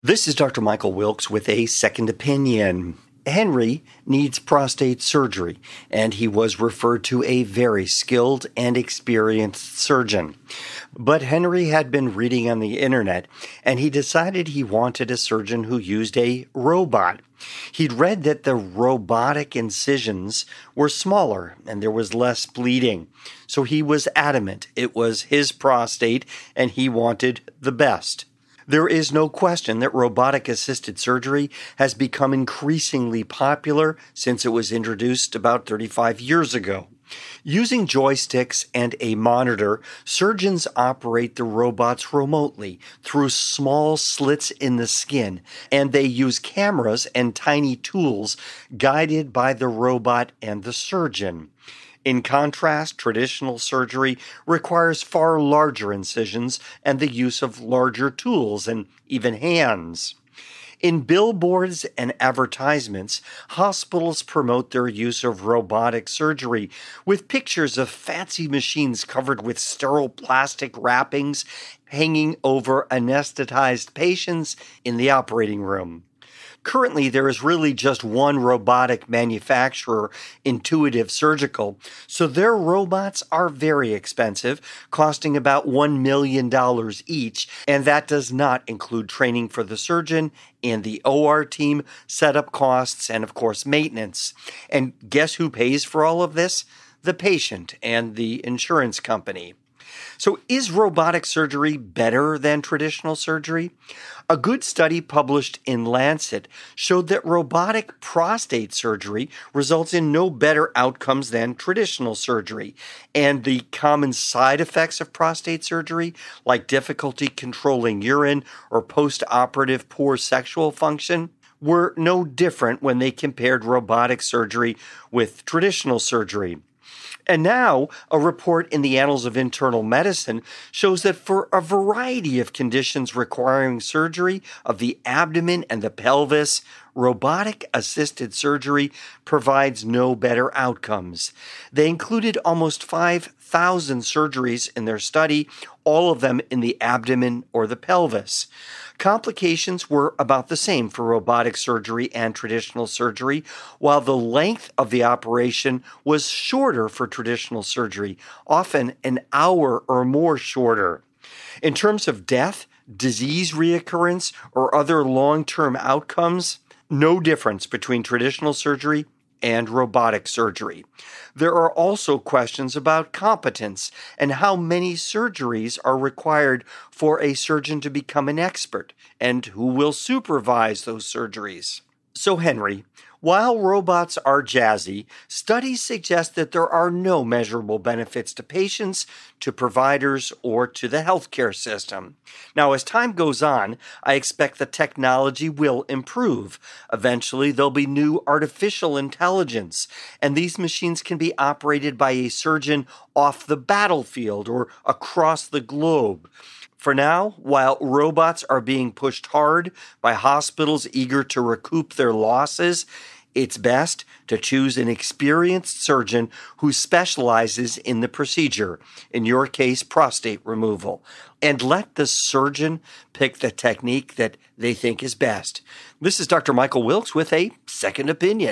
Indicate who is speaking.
Speaker 1: This is Dr. Michael Wilkes with a second opinion. Henry needs prostate surgery, and he was referred to a very skilled and experienced surgeon. But Henry had been reading on the internet, and he decided he wanted a surgeon who used a robot. He'd read that the robotic incisions were smaller and there was less bleeding. So he was adamant it was his prostate, and he wanted the best. There is no question that robotic-assisted surgery has become increasingly popular since it was introduced about 35 years ago. Using joysticks and a monitor, surgeons operate the robots remotely through small slits in the skin, and they use cameras and tiny tools guided by the robot and the surgeon. In contrast, traditional surgery requires far larger incisions and the use of larger tools and even hands. In billboards and advertisements, hospitals promote their use of robotic surgery with pictures of fancy machines covered with sterile plastic wrappings hanging over anesthetized patients in the operating room. Currently, there is really just one robotic manufacturer, Intuitive Surgical, so their robots are very expensive, costing about $1 million each, and that does not include training for the surgeon and the OR team, setup costs, and of course maintenance. And guess who pays for all of this? The patient and the insurance company. So is robotic surgery better than traditional surgery? A good study published in Lancet showed that robotic prostate surgery results in no better outcomes than traditional surgery, and the common side effects of prostate surgery, like difficulty controlling urine or post-operative poor sexual function, were no different when they compared robotic surgery with traditional surgery. And now, a report in the Annals of Internal Medicine shows that for a variety of conditions requiring surgery of the abdomen and the pelvis, robotic-assisted surgery provides no better outcomes. They included almost 5,000 surgeries in their study, all of them in the abdomen or the pelvis. Complications were about the same for robotic surgery and traditional surgery, while the length of the operation was shorter for traditional surgery, often an hour or more shorter. In terms of death, disease reoccurrence, or other long-term outcomes, no difference between traditional surgery and robotic surgery. There are also questions about competence and how many surgeries are required for a surgeon to become an expert, and who will supervise those surgeries. So Henry, while robots are jazzy, studies suggest that there are no measurable benefits to patients, to providers, or to the healthcare system. Now, as time goes on, I expect the technology will improve. Eventually, there'll be new artificial intelligence, and these machines can be operated by a surgeon off the battlefield or across the globe. For now, while robots are being pushed hard by hospitals eager to recoup their losses, it's best to choose an experienced surgeon who specializes in the procedure, in your case, prostate removal, and let the surgeon pick the technique that they think is best. This is Dr. Michael Wilkes with a second opinion.